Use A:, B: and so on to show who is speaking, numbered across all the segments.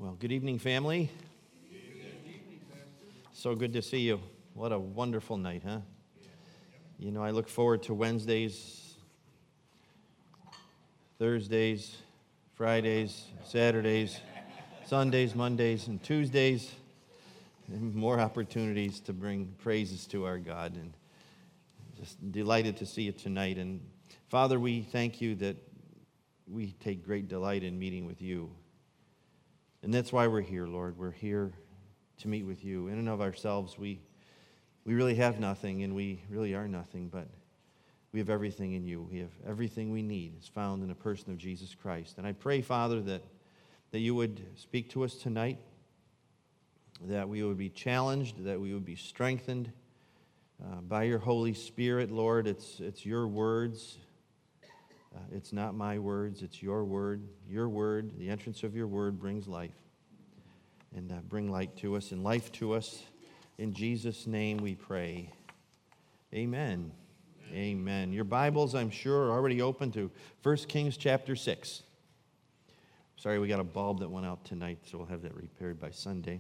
A: Well, good evening, family. So good to see you. What a wonderful night, huh? You know, I look forward to Wednesdays, Thursdays, Fridays, Saturdays, Sundays, Mondays, and Tuesdays, and more opportunities to bring praises to our God. And just delighted to see you tonight. And Father, we thank you that we take great delight in meeting with you. And that's why we're here, Lord. We're here to meet with you. In and of ourselves, we really have nothing, and we really are nothing, but we have everything in you. We have everything we need. It's found in the person of Jesus Christ. And I pray, Father, that you would speak to us tonight, that we would be challenged, that we would be strengthened by your Holy Spirit, Lord. It's your words. It's not my words, it's your word. Your word, the entrance of your word brings life. And bring light to us and life to us. In Jesus' name we pray. Amen. Amen. Your Bibles, I'm sure, are already open to 1 Kings chapter 6. Sorry, we got a bulb that went out tonight, so we'll have that repaired by Sunday.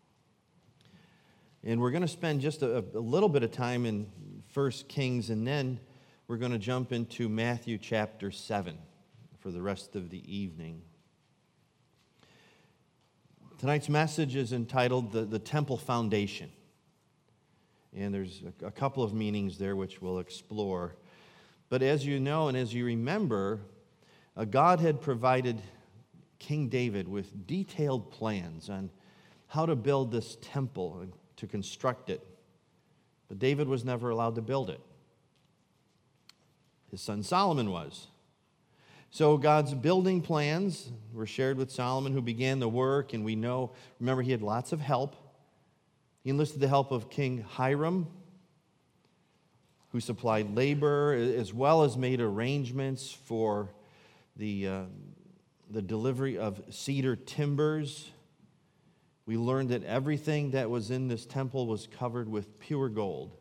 A: And we're going to spend just a little bit of time in 1 Kings, and then we're going to jump into Matthew chapter 7 for the rest of the evening. Tonight's message is entitled The Temple Foundation. And there's a couple of meanings there which we'll explore. But as you know and as you remember, God had provided King David with detailed plans on how to build this temple and to construct it. But David was never allowed to build it. His son Solomon was. So God's building plans were shared with Solomon, who began the work, and we know, remember, he had lots of help. He enlisted the help of King Hiram, who supplied labor, as well as made arrangements for the delivery of cedar timbers. We learned that everything that was in this temple was covered with pure gold.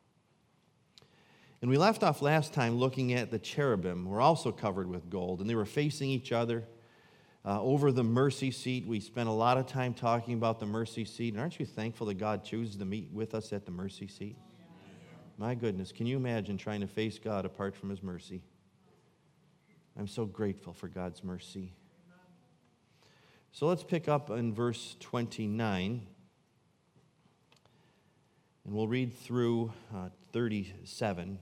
A: And we left off last time looking at the cherubim. Were also covered with gold, and they were facing each other over the mercy seat. We spent a lot of time talking about the mercy seat. And aren't you thankful that God chooses to meet with us at the mercy seat? My goodness, can you imagine trying to face God apart from his mercy? I'm so grateful for God's mercy. So let's pick up in verse 29. And we'll read through 37.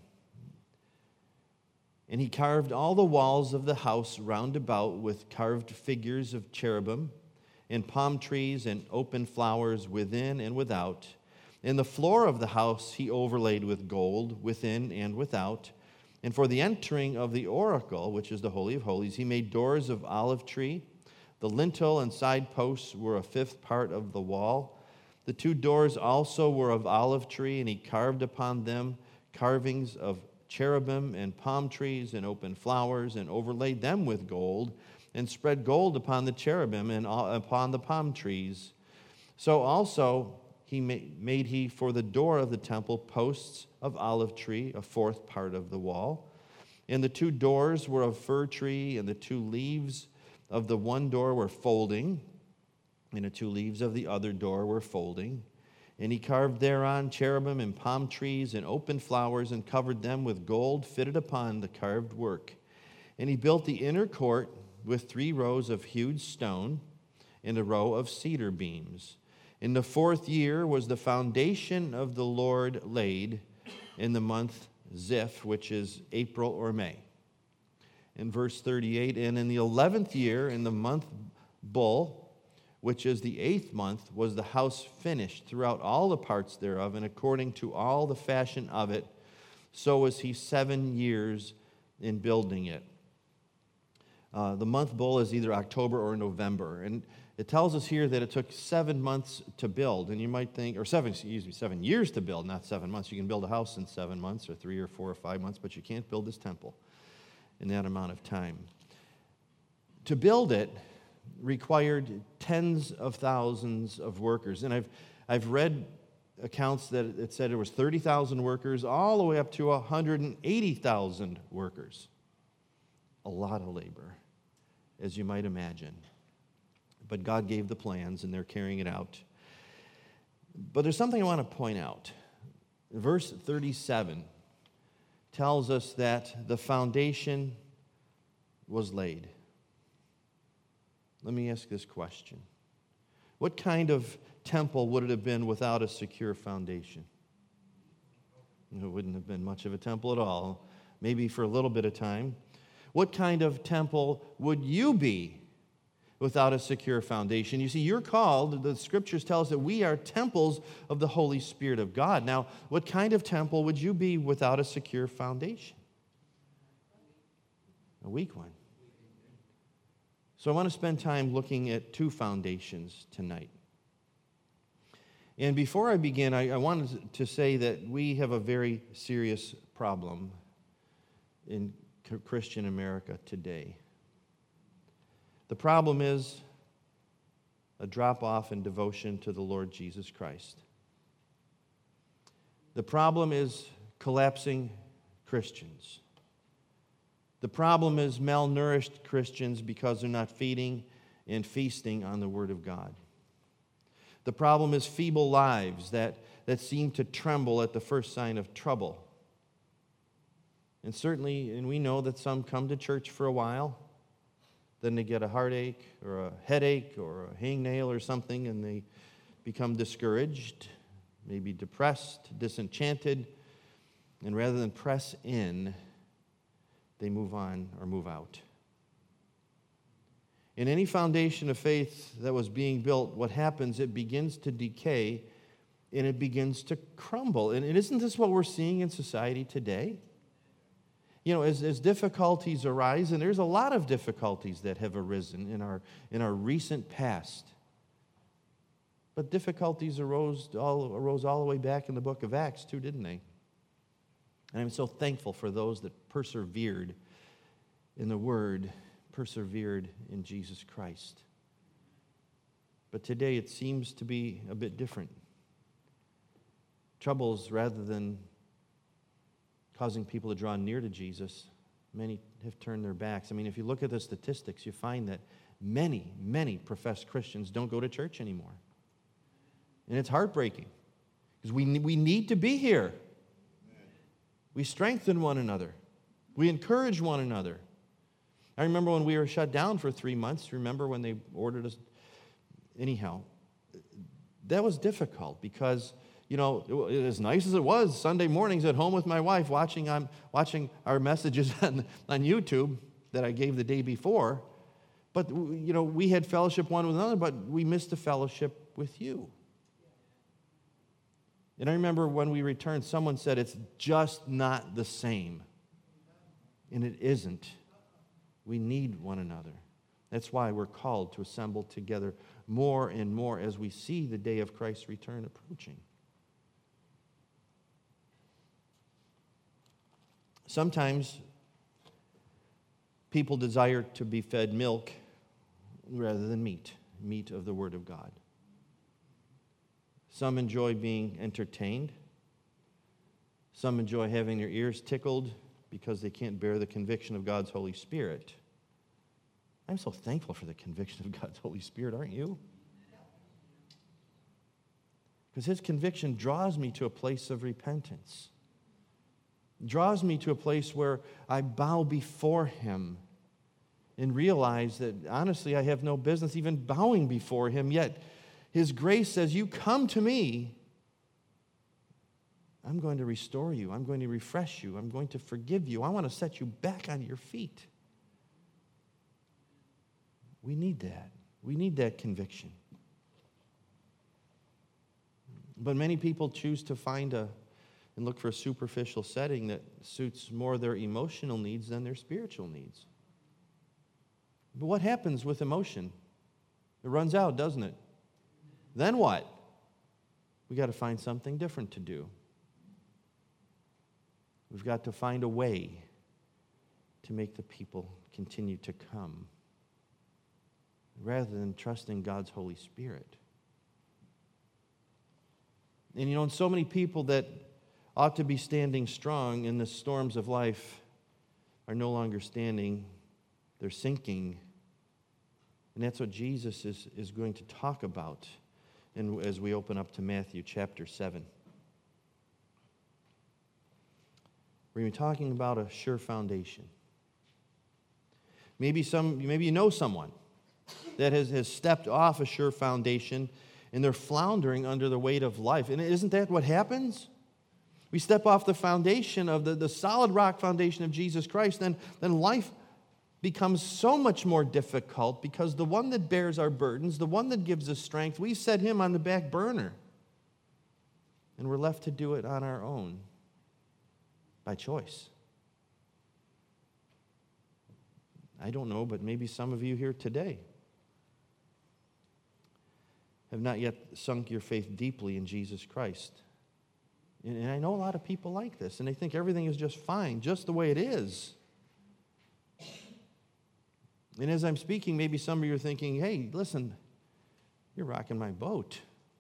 A: And he carved all the walls of the house round about with carved figures of cherubim and palm trees and open flowers within and without. And the floor of the house he overlaid with gold within and without. And for the entering of the oracle, which is the Holy of Holies, he made doors of olive tree. The lintel and side posts were a fifth part of the wall. The two doors also were of olive tree, and he carved upon them carvings of cherubim and palm trees and open flowers, and overlaid them with gold, and spread gold upon the cherubim and upon the palm trees. So also he made he for the door of the temple posts of olive tree, a fourth part of the wall. And the two doors were of fir tree, and the two leaves of the one door were folding, and the two leaves of the other door were folding. And he carved thereon cherubim and palm trees and open flowers, and covered them with gold fitted upon the carved work. And he built the inner court with 3 rows of hewed stone and a row of cedar beams. In the 4th year was the foundation of the Lord laid, in the month Ziph, which is April or May. In verse 38, and in the 11th year, in the month Bul, which is the 8th month, was the house finished throughout all the parts thereof, and according to all the fashion of it, so was he 7 years in building it. The month Bul is either October or November, and it tells us here that it took 7 months to build, and you might think, or 7 years to build, not 7 months. You can build a house in 7 months, or 3 or 4 or 5 months, but you can't build this temple in that amount of time. To build it required tens of thousands of workers. And I've read accounts that it said it was 30,000 workers all the way up to 180,000 workers. A lot of labor, as you might imagine. But God gave the plans, and they're carrying it out. But there's something I want to point out. Verse 37 tells us that the foundation was laid. Let me ask this question. What kind of temple would it have been without a secure foundation? It wouldn't have been much of a temple at all, maybe for a little bit of time. What kind of temple would you be without a secure foundation? You see, you're called, the scriptures tell us that we are temples of the Holy Spirit of God. Now, what kind of temple would you be without a secure foundation? A weak one. So I want to spend time looking at two foundations tonight. And before I begin, I wanted to say that we have a very serious problem in Christian America today. The problem is a drop-off in devotion to the Lord Jesus Christ. The problem is collapsing Christians. The problem is malnourished Christians because they're not feeding and feasting on the Word of God. The problem is feeble lives that seem to tremble at the first sign of trouble. And certainly, and we know that some come to church for a while, then they get a heartache or a headache or a hangnail or something, and they become discouraged, maybe depressed, disenchanted, and rather than press in, they move on or move out. In any foundation of faith that was being built, what happens, it begins to decay and it begins to crumble. And isn't this what we're seeing in society today? You know, as difficulties arise, and there's a lot of difficulties that have arisen in our recent past. But difficulties arose all the way back in the book of Acts too, didn't they? And I'm so thankful for those that persevered in the Word, persevered in Jesus Christ. But today it seems to be a bit different. Troubles, rather than causing people to draw near to Jesus, many have turned their backs. I mean, if you look at the statistics, you find that many professed Christians don't go to church anymore. And it's heartbreaking because we need to be here. We strengthen one another. We encourage one another. I remember when we were shut down for 3 months. Remember when they ordered us? Anyhow, that was difficult because, you know, as nice as it was, Sunday mornings at home with my wife watching our messages on YouTube that I gave the day before. But, you know, we had fellowship one with another, but we missed the fellowship with you. And I remember when we returned, someone said, it's just not the same. And it isn't. We need one another. That's why we're called to assemble together more and more as we see the day of Christ's return approaching. Sometimes people desire to be fed milk rather than meat of the Word of God. Some enjoy being entertained. Some enjoy having their ears tickled because they can't bear the conviction of God's Holy Spirit. I'm so thankful for the conviction of God's Holy Spirit, aren't you? Because His conviction draws me to a place of repentance. Draws me to a place where I bow before Him and realize that, honestly, I have no business even bowing before Him, yet His grace says, you come to me, I'm going to restore you. I'm going to refresh you. I'm going to forgive you. I want to set you back on your feet. We need that. We need that conviction. But many people choose to find and look for a superficial setting that suits more their emotional needs than their spiritual needs. But what happens with emotion? It runs out, doesn't it? Then what? We got to find something different to do. We've got to find a way to make the people continue to come rather than trusting God's Holy Spirit. And you know, and so many people that ought to be standing strong in the storms of life are no longer standing, they're sinking And that's what Jesus is going to talk about as we open up to Matthew chapter 7. We're going to be talking about a sure foundation. Maybe you know someone that has stepped off a sure foundation and they're floundering under the weight of life. And isn't that what happens? We step off the foundation of the solid rock foundation of Jesus Christ, then life becomes so much more difficult because the one that bears our burdens, the one that gives us strength, we set him on the back burner. And we're left to do it on our own by choice. I don't know, but maybe some of you here today have not yet sunk your faith deeply in Jesus Christ. And I know a lot of people like this, and they think everything is just fine, just the way it is. And as I'm speaking, maybe some of you are thinking, hey, listen, you're rocking my boat.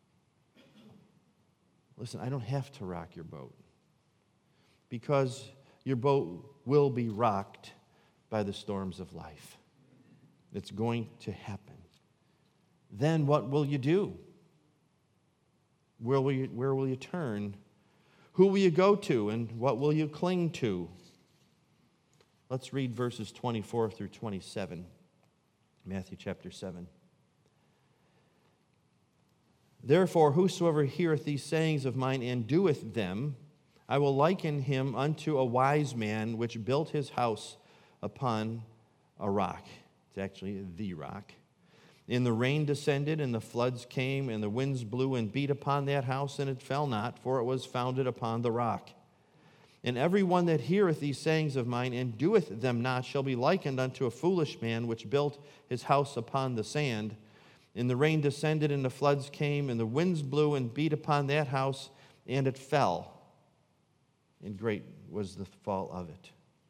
A: Listen, I don't have to rock your boat, because your boat will be rocked by the storms of life. It's going to happen. Then what will you do? Where will you turn? Who will you go to, and what will you cling to? Let's read verses 24 through 27, Matthew chapter 7. Therefore, whosoever heareth these sayings of mine and doeth them, I will liken him unto a wise man which built his house upon a rock. It's actually the rock. And the rain descended, and the floods came, and the winds blew and beat upon that house, and it fell not, for it was founded upon the rock. And every one that heareth these sayings of mine, and doeth them not, shall be likened unto a foolish man, which built his house upon the sand. And the rain descended, and the floods came, and the winds blew and beat upon that house, and it fell. And great was the fall of it.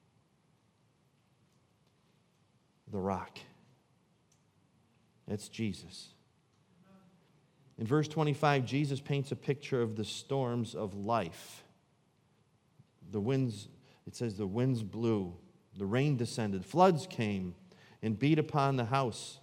A: The rock. That's Jesus. In verse 25, Jesus paints a picture of the storms of life. The winds, it says the winds blew, the rain descended, floods came and beat upon the house.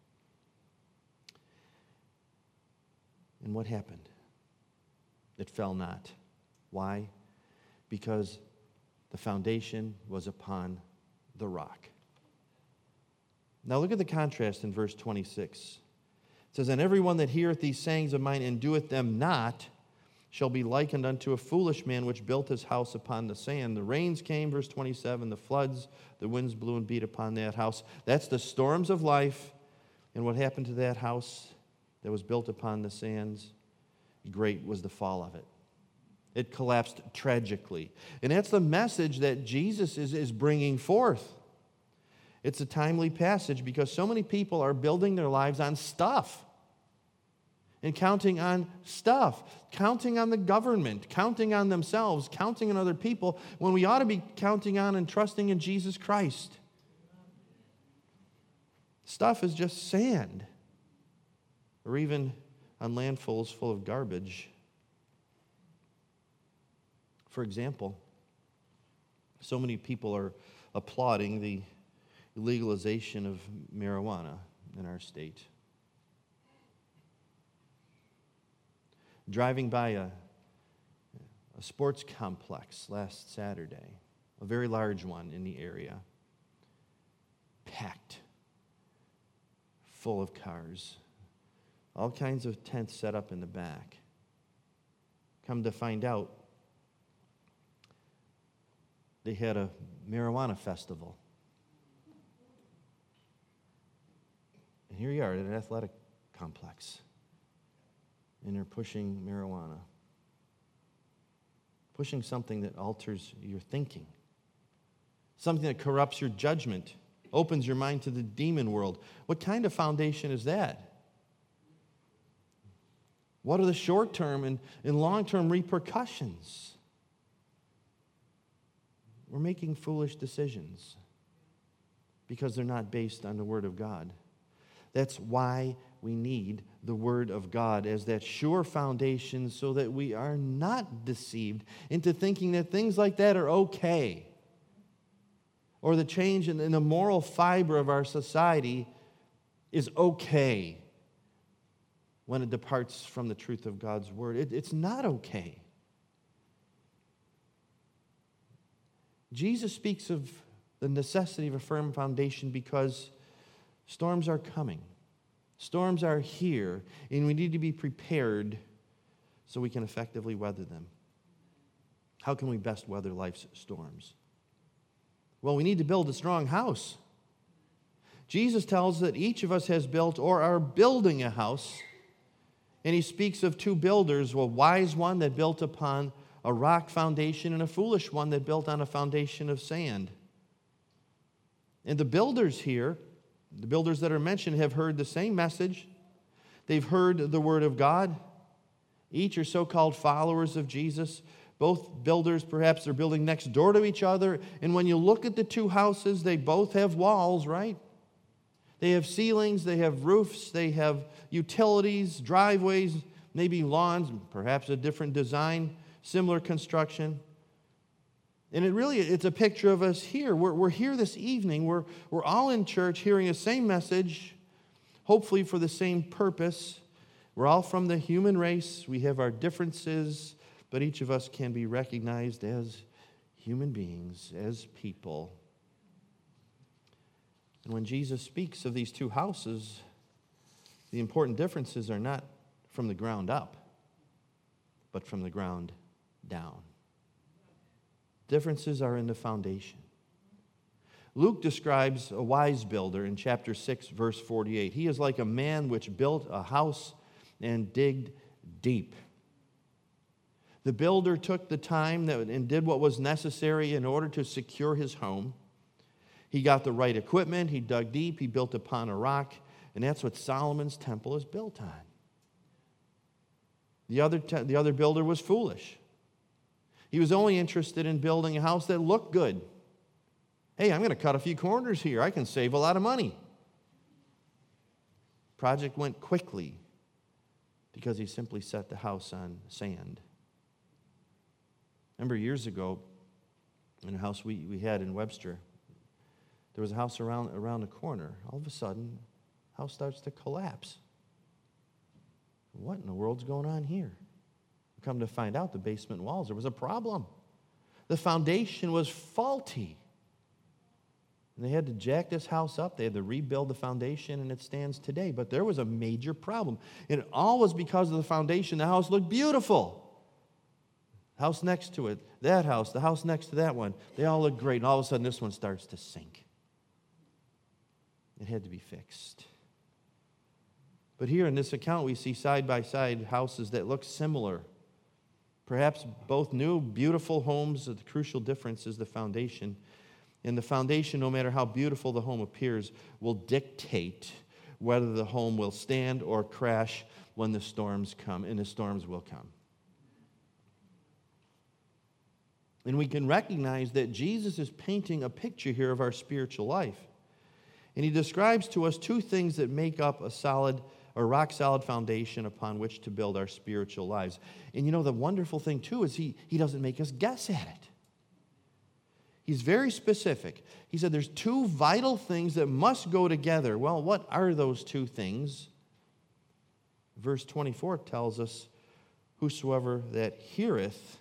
A: And what happened? It fell not. Why? Because the foundation was upon the rock. Now look at the contrast in verse 26. It says, and everyone that heareth these sayings of mine and doeth them not shall be likened unto a foolish man which built his house upon the sand. The rains came, verse 27, the floods, the winds blew and beat upon that house. That's the storms of life. And what happened to that house that was built upon the sands? Great was the fall of it. It collapsed tragically. And that's the message that Jesus is bringing forth. It's a timely passage because so many people are building their lives on stuff and counting on stuff, counting on the government, counting on themselves, counting on other people, when we ought to be counting on and trusting in Jesus Christ. Stuff is just sand, or even on landfills full of garbage. For example, so many people are applauding the legalization of marijuana in our state. Driving by a sports complex last Saturday, a very large one in the area, packed, full of cars, all kinds of tents set up in the back. Come to find out, they had a marijuana festival. And here you are at an athletic complex, and they're pushing marijuana, pushing something that alters your thinking, something that corrupts your judgment, opens your mind to the demon world. What kind of foundation is that? What are the short-term and long-term repercussions? We're making foolish decisions because they're not based on the Word of God. That's why we need the Word of God as that sure foundation so that we are not deceived into thinking that things like that are okay, or the change in the moral fiber of our society is okay when it departs from the truth of God's word. It's not okay. Jesus speaks of the necessity of a firm foundation because storms are coming. Storms are here, and we need to be prepared so we can effectively weather them. How can we best weather life's storms? Well, we need to build a strong house. Jesus tells that each of us has built or are building a house, and he speaks of two builders, a wise one that built upon a rock foundation and a foolish one that built on a foundation of sand. And the builders here, the builders that are mentioned, have heard the same message. They've heard the word of God. Each are so-called followers of Jesus. Both builders, perhaps they're building next door to each other. And when you look at the two houses, they both have walls, right? They have ceilings, they have roofs, they have utilities, driveways, maybe lawns, perhaps a different design, similar construction. And it's a picture of us here. We're here this evening. We're all in church hearing the same message, hopefully for the same purpose. We're all from the human race. We have our differences, but each of us can be recognized as human beings, as people. And when Jesus speaks of these two houses, the important differences are not from the ground up, but from the ground down. Differences are in the foundation. Luke describes a wise builder in chapter 6, verse 48. He is like a man which built a house and digged deep. The builder took the time and did what was necessary in order to secure his home. He got the right equipment, he dug deep, he built upon a rock, and that's what Solomon's temple is built on. The other builder was foolish. He was only interested in building a house that looked good. Hey, I'm going to cut a few corners here. I can save a lot of money. Project went quickly because he simply set the house on sand. Remember years ago, in a house we had in Webster, there was a house around the corner. All of a sudden, the house starts to collapse. What in the world's going on here? Come to find out, the basement walls, there was a problem. The foundation was faulty. And they had to jack this house up. They had to rebuild the foundation, and it stands today. But there was a major problem. And it all was because of the foundation. The house looked beautiful. House next to it, that house, the house next to that one, they all look great. And all of a sudden, this one starts to sink. It had to be fixed. But here in this account, we see side-by-side houses that look similar. Perhaps both new, beautiful homes. The crucial difference is the foundation. And the foundation, no matter how beautiful the home appears, will dictate whether the home will stand or crash when the storms come, and the storms will come. And we can recognize that Jesus is painting a picture here of our spiritual life. And he describes to us two things that make up a rock-solid foundation upon which to build our spiritual lives. And you know, the wonderful thing, too, is he doesn't make us guess at it. He's very specific. He said there's two vital things that must go together. Well, what are those two things? Verse 24 tells us, whosoever that heareth.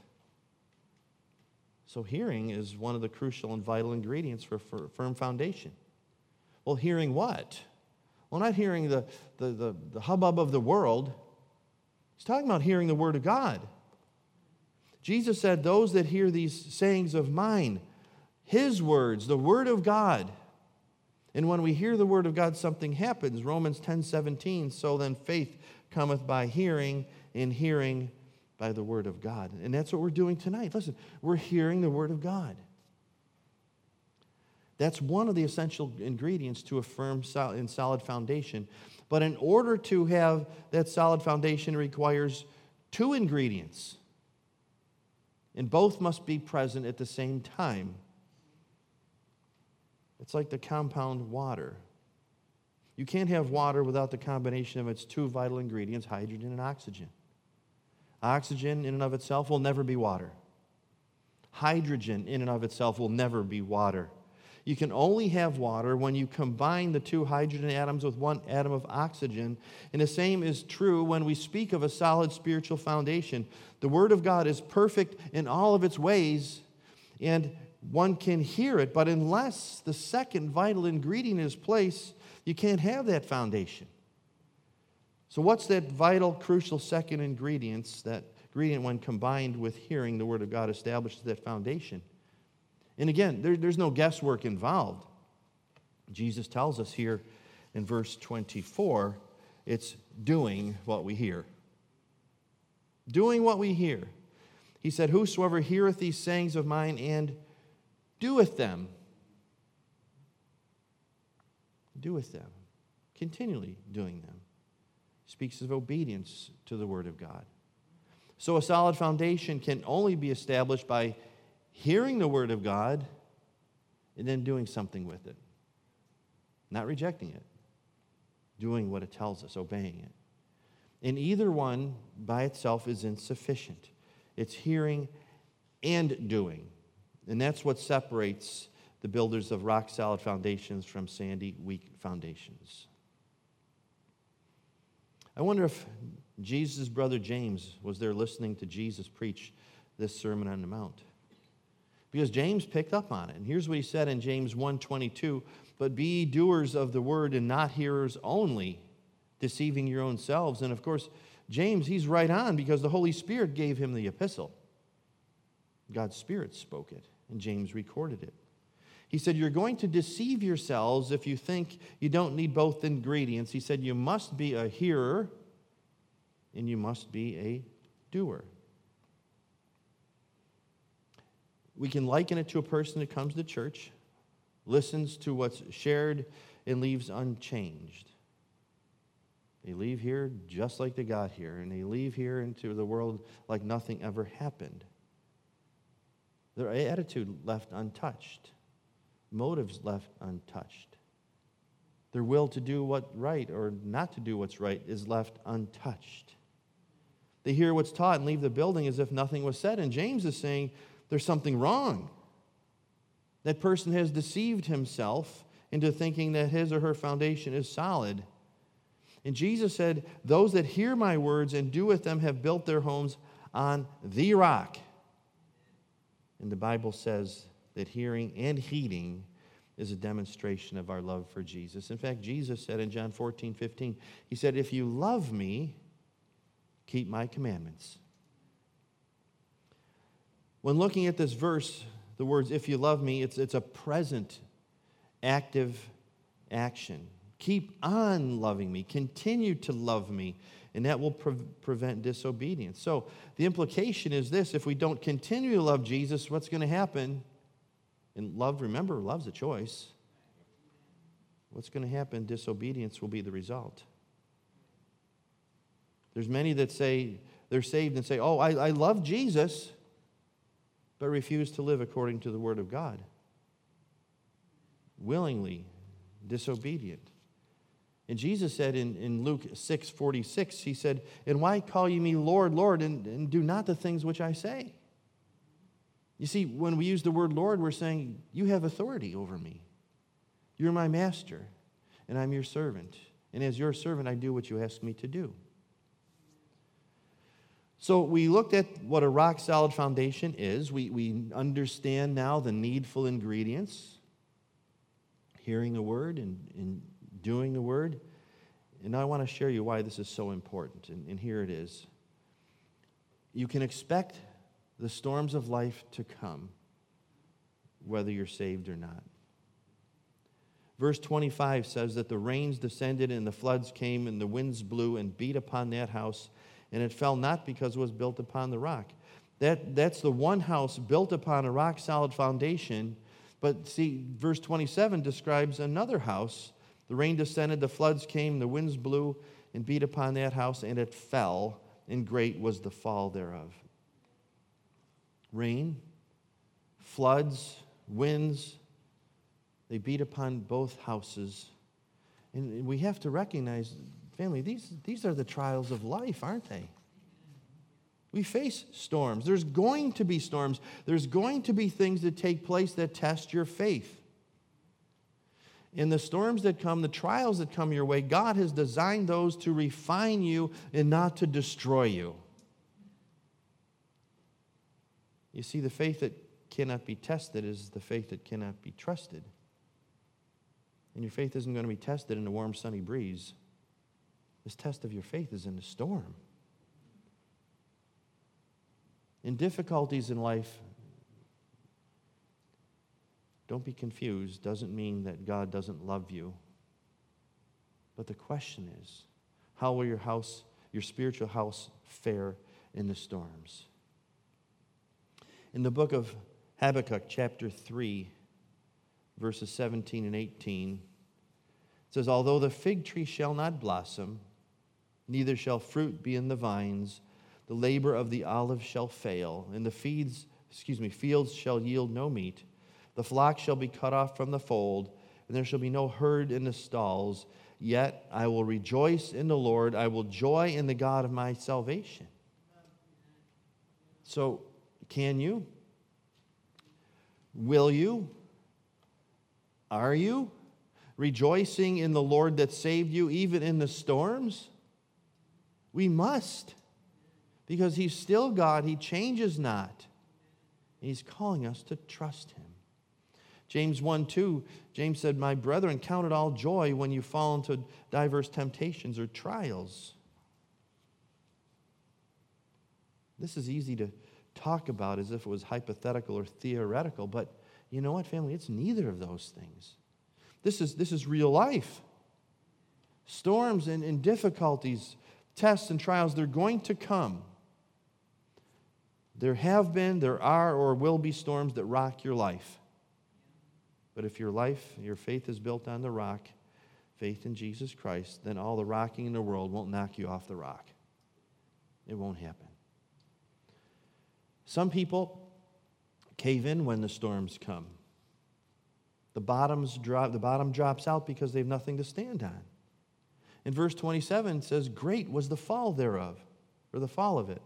A: So hearing is one of the crucial and vital ingredients for a firm foundation. Well, hearing what? Well, not hearing the hubbub of the world. He's talking about hearing the word of God. Jesus said, those that hear these sayings of mine, his words, the word of God. And when we hear the word of God, something happens. Romans 10:17, so then faith cometh by hearing, and hearing by the word of God. And that's what we're doing tonight. Listen, we're hearing the word of God. That's one of the essential ingredients to a firm and solid foundation. But in order to have that solid foundation, it requires two ingredients. And both must be present at the same time. It's like the compound water. You can't have water without the combination of its two vital ingredients, hydrogen and oxygen. Oxygen in and of itself will never be water. Hydrogen in and of itself will never be water. You can only have water when you combine the two hydrogen atoms with one atom of oxygen. And the same is true when we speak of a solid spiritual foundation. The Word of God is perfect in all of its ways, and one can hear it, but unless the second vital ingredient is placed, you can't have that foundation. So what's that vital, crucial second ingredient? That ingredient, when combined with hearing the Word of God, establishes that foundation. And again, there's no guesswork involved. Jesus tells us here in verse 24, it's doing what we hear. Doing what we hear. He said, whosoever heareth these sayings of mine and doeth them, continually doing them, speaks of obedience to the Word of God. So a solid foundation can only be established by hearing the Word of God and then doing something with it. Not rejecting it. Doing what it tells us, obeying it. And either one by itself is insufficient. It's hearing and doing. And that's what separates the builders of rock-solid foundations from sandy, weak foundations. I wonder if Jesus' brother James was there listening to Jesus preach this Sermon on the Mount. Because James picked up on it. And here's what he said in James 1:22, but be ye doers of the word and not hearers only, deceiving your own selves. And of course, James, he's right on because the Holy Spirit gave him the epistle. God's Spirit spoke it, and James recorded it. He said, you're going to deceive yourselves if you think you don't need both ingredients. He said, you must be a hearer and you must be a doer. We can liken it to a person that comes to church, listens to what's shared, and leaves unchanged. They leave here just like they got here, and they leave here into the world like nothing ever happened. Their attitude left untouched. Motives left untouched. Their will to do what's right or not to do what's right is left untouched. They hear what's taught and leave the building as if nothing was said. And James is saying there's something wrong. That person has deceived himself into thinking that his or her foundation is solid. And Jesus said, those that hear my words and do with them have built their homes on the rock. And the Bible says that hearing and heeding is a demonstration of our love for Jesus. In fact, Jesus said in John 14:15, he said, if you love me, keep my commandments. When looking at this verse, the words, if you love me, it's a present, active action. Keep on loving me. Continue to love me. And that will prevent disobedience. So the implication is this: if we don't continue to love Jesus, what's going to happen? And love, remember, love's a choice. What's going to happen? Disobedience will be the result. There's many that say they're saved and say, oh, I love Jesus, but refuse to live according to the Word of God. Willingly disobedient. And Jesus said in Luke 6:46, he said, and why call ye me Lord, Lord, and do not the things which I say? You see, when we use the word Lord, we're saying, you have authority over me. You're my master, and I'm your servant. And as your servant, I do what you ask me to do. So we looked at what a rock-solid foundation is. We understand now the needful ingredients. Hearing the word and doing the word. And now I want to share you why this is so important. And here it is. You can expect the storms of life to come, whether you're saved or not. Verse 25 says that the rains descended and the floods came and the winds blew and beat upon that house, and it fell not because it was built upon the rock. That's the one house built upon a rock-solid foundation. But see, verse 27 describes another house. The rain descended, the floods came, the winds blew and beat upon that house, and it fell, and great was the fall thereof. Rain, floods, winds, they beat upon both houses. And we have to recognize, family, these are the trials of life, aren't they? We face storms. There's going to be storms. There's going to be things that take place that test your faith. In the storms that come, the trials that come your way, God has designed those to refine you and not to destroy you. You see, the faith that cannot be tested is the faith that cannot be trusted. And your faith isn't going to be tested in a warm, sunny breeze. This test of your faith is in the storm. In difficulties in life, don't be confused. Doesn't mean that God doesn't love you. But the question is, how will your spiritual house, fare in the storms? In the book of Habakkuk, chapter 3, verses 17 and 18, it says, "Although the fig tree shall not blossom, neither shall fruit be in the vines, the labor of the olive shall fail, and the fields shall yield no meat. The flock shall be cut off from the fold, and there shall be no herd in the stalls. Yet I will rejoice in the Lord. I will joy in the God of my salvation." So, can you? Will you? Are you rejoicing in the Lord that saved you even in the storms? We must, because He's still God. He changes not. He's calling us to trust Him. James 1:2, James said, "My brethren, count it all joy when you fall into diverse temptations or trials." This is easy to talk about as if it was hypothetical or theoretical, but you know what, family? It's neither of those things. This is real life. Storms and difficulties, tests and trials, they're going to come. There have been, there are, or will be storms that rock your life. But if your faith is built on the rock, faith in Jesus Christ, then all the rocking in the world won't knock you off the rock. It won't happen. Some people cave in when the storms come. The bottom drops out because they have nothing to stand on. In verse 27 it says, "Great was the fall thereof," or the fall of it.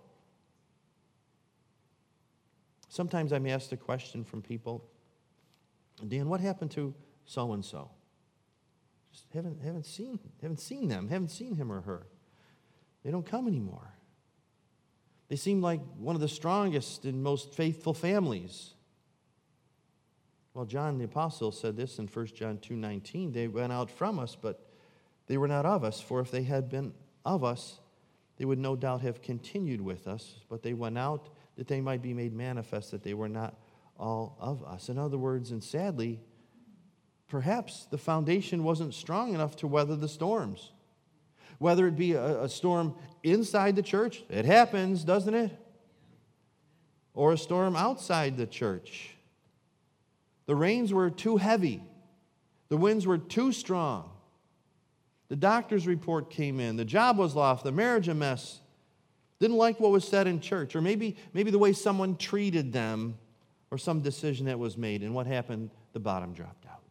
A: Sometimes I'm asked a question from people, "Dan, what happened to so-and-so? Just haven't seen them, haven't seen him or her. They don't come anymore. They seem like one of the strongest and most faithful families." Well, John the Apostle said this in 1 John 2:19, "They went out from us, but they were not of us. For if they had been of us, they would no doubt have continued with us. But they went out that they might be made manifest that they were not all of us." In other words, and sadly, perhaps the foundation wasn't strong enough to weather the storms. Whether it be a storm inside the church, it happens, doesn't it? Or a storm outside the church. The rains were too heavy. The winds were too strong. The doctor's report came in. The job was lost. The marriage a mess. Didn't like what was said in church. Or maybe the way someone treated them, or some decision that was made. And what happened? The bottom dropped out.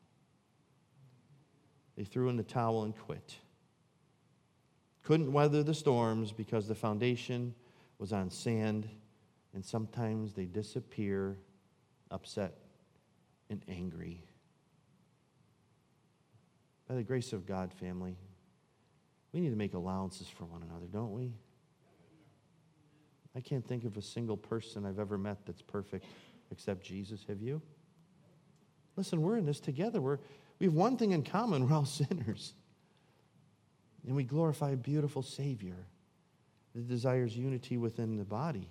A: They threw in the towel and quit. Couldn't weather the storms because the foundation was on sand, and sometimes they disappear, upset and angry. By the grace of God, family, we need to make allowances for one another, don't we? I can't think of a single person I've ever met that's perfect except Jesus. Have you? Listen, we're in this together. We have one thing in common. We're all sinners. And we glorify a beautiful Savior that desires unity within the body.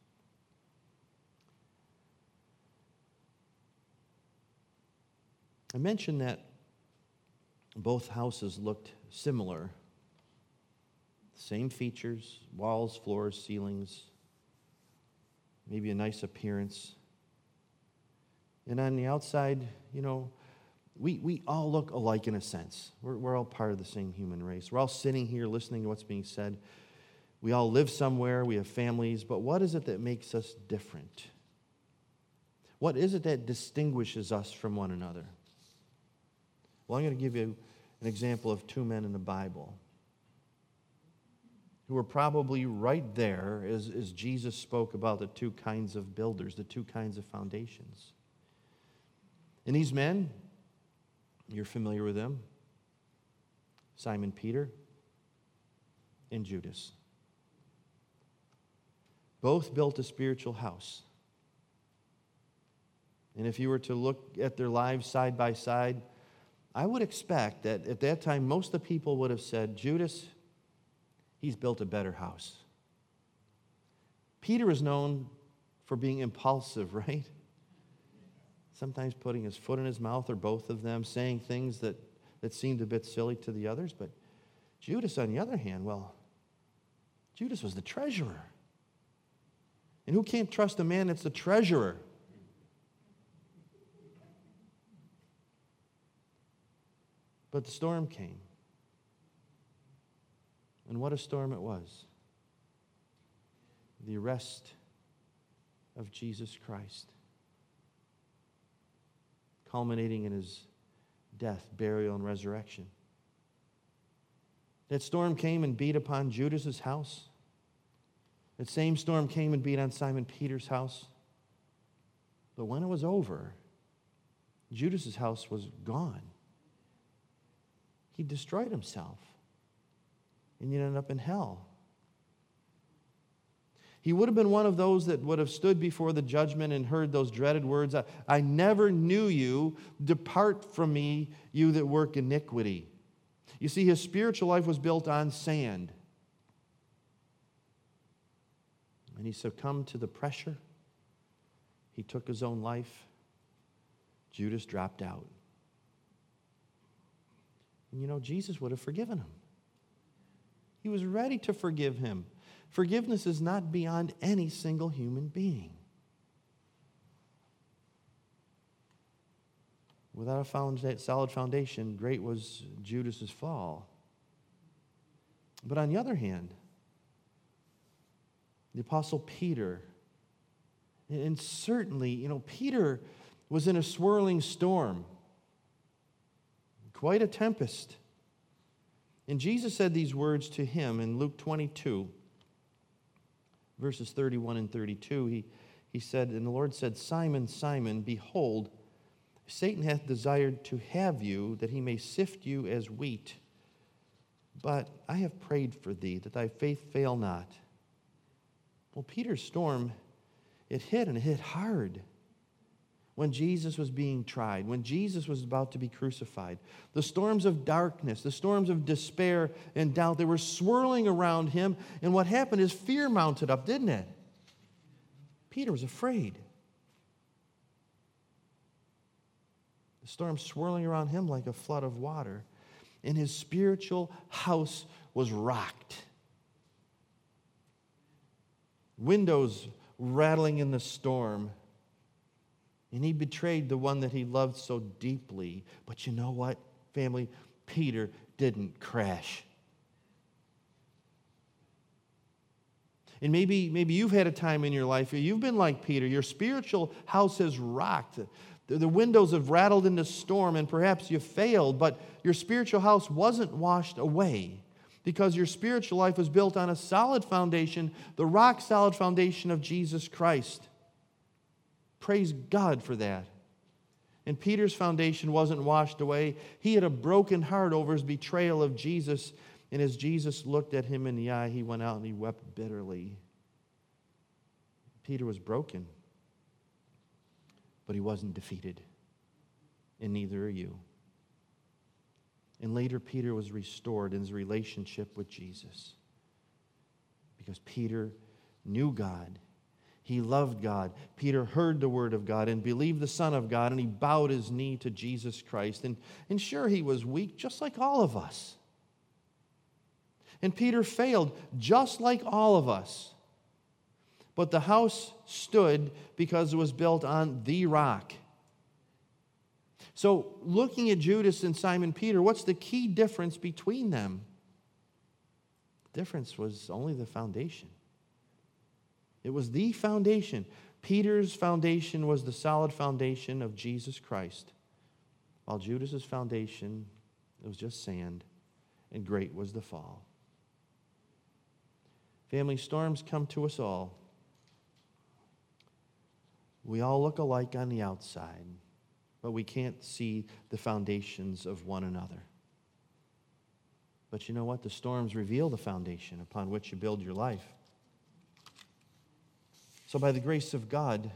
A: I mentioned that both houses looked similar. Same features, walls, floors, ceilings, maybe a nice appearance. And on the outside, we all look alike in a sense. We're all part of the same human race. We're all sitting here listening to what's being said. We all live somewhere. We have families. But what is it that makes us different? What is it that distinguishes us from one another? Well, I'm going to give you an example of two men in the Bible who were probably right there as Jesus spoke about the two kinds of builders, the two kinds of foundations. And these men, You're familiar with them. Simon Peter and Judas. Both built a spiritual house. And if you were to look at their lives side by side, I would expect that at that time most of the people would have said, Judas, he's built a better house. Peter is known for being impulsive, right? Sometimes putting his foot in his mouth, or both of them, saying things that seemed a bit silly to the others. But Judas, on the other hand, well, Judas was the treasurer. And who can't trust a man that's the treasurer? But the storm came. And what a storm it was. The arrest of Jesus Christ, culminating in his death, burial, and resurrection. That storm came and beat upon Judas's house. That same storm came and beat on Simon Peter's house. But when it was over, Judas's house was gone. He destroyed himself. And he ended up in hell. He would have been one of those that would have stood before the judgment and heard those dreaded words, I never knew you. Depart from me, you that work iniquity. You see, his spiritual life was built on sand. And he succumbed to the pressure. He took his own life. Judas dropped out. And you know, Jesus would have forgiven him. He was ready to forgive him. Forgiveness is not beyond any single human being. Without a solid foundation, great was Judas's fall. But on the other hand, the Apostle Peter, and certainly, you know, Peter was in a swirling storm, quite a tempest. And Jesus said these words to him in Luke 22, verses 31 and 32. He said, and the Lord said, Simon, Simon, behold, Satan hath desired to have you, that he may sift you as wheat. But I have prayed for thee, that thy faith fail not. Well, Peter's storm, it hit, and it hit hard. When Jesus was being tried, when Jesus was about to be crucified, the storms of darkness, the storms of despair and doubt, they were swirling around him. And what happened is fear mounted up, didn't it? Peter was afraid. The storm swirling around him like a flood of water. And his spiritual house was rocked. Windows rattling in the storm. And he betrayed the one that he loved so deeply. But you know what, family? Peter didn't crash. And maybe you've had a time in your life where you've been like Peter. Your spiritual house has rocked. The windows have rattled in the storm, and perhaps you failed, but your spiritual house wasn't washed away because your spiritual life was built on a solid foundation, the rock-solid foundation of Jesus Christ. Praise God for that. And Peter's foundation wasn't washed away. He had a broken heart over his betrayal of Jesus. And as Jesus looked at him in the eye, he went out and he wept bitterly. Peter was broken. But he wasn't defeated. And neither are you. And later Peter was restored in his relationship with Jesus. Because Peter knew God. He loved God. Peter heard the word of God and believed the Son of God, and he bowed his knee to Jesus Christ. And sure, he was weak, just like all of us. And Peter failed, just like all of us. But the house stood because it was built on the rock. So, looking at Judas and Simon Peter, what's the key difference between them? The difference was only the foundation. It was the foundation. Peter's foundation was the solid foundation of Jesus Christ, while Judas's foundation, it was just sand, and great was the fall. Family, storms come to us all. We all look alike on the outside, but we can't see the foundations of one another. But you know what? The storms reveal the foundation upon which you build your life. So by the grace of God,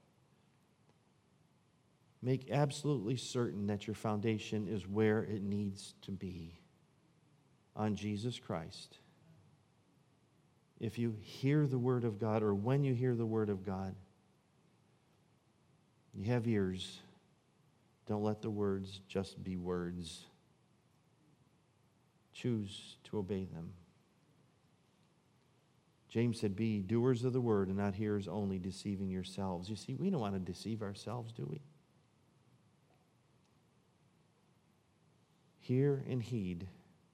A: make absolutely certain that your foundation is where it needs to be, on Jesus Christ. If you hear the Word of God, or when you hear the Word of God, you have ears, don't let the words just be words. Choose to obey them. James said, be doers of the word and not hearers only, deceiving yourselves. You see, we don't want to deceive ourselves, do we? Hear and heed.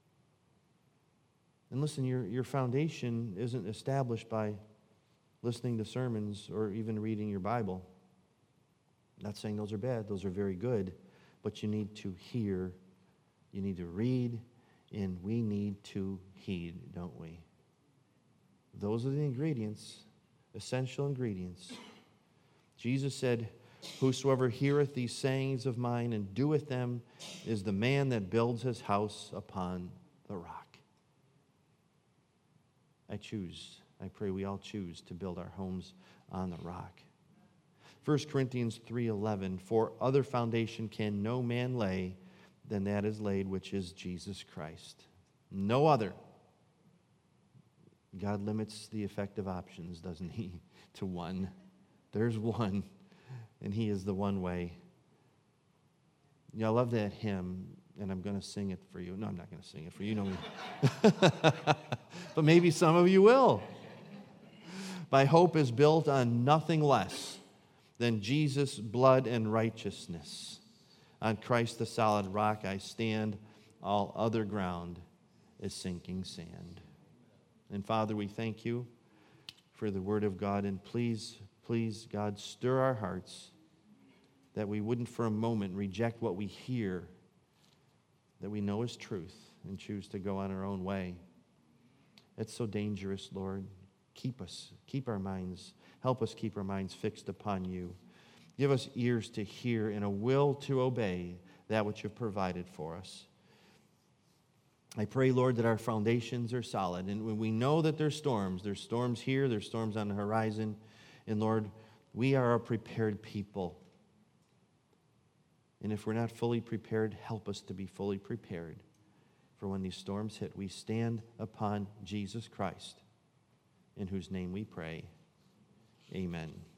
A: And listen, your foundation isn't established by listening to sermons or even reading your Bible. I'm not saying those are bad, those are very good, but you need to hear, you need to read, and we need to heed, don't we? Those are the ingredients, essential ingredients. Jesus said, whosoever heareth these sayings of mine and doeth them is the man that builds his house upon the rock. I pray we all choose to build our homes on the rock. 1 Corinthians 3:11, for other foundation can no man lay than that is laid, which is Jesus Christ. No other. God limits the effective options, doesn't he, to one. There's one, and he is the one way. Yeah, I love that hymn, and I'm going to sing it for you. No, I'm not going to sing it for you. You know me. But maybe some of you will. My hope is built on nothing less than Jesus' blood and righteousness. On Christ the solid rock I stand, all other ground is sinking sand. And Father, we thank you for the word of God, and please, God, stir our hearts that we wouldn't for a moment reject what we hear, that we know is truth, and choose to go on our own way. It's so dangerous, Lord. Keep our minds, help us keep our minds fixed upon you. Give us ears to hear and a will to obey that which you've provided for us. I pray, Lord, that our foundations are solid. And when we know that there's storms here, there's storms on the horizon. And Lord, we are a prepared people. And if we're not fully prepared, help us to be fully prepared. For when these storms hit, we stand upon Jesus Christ, in whose name we pray. Amen.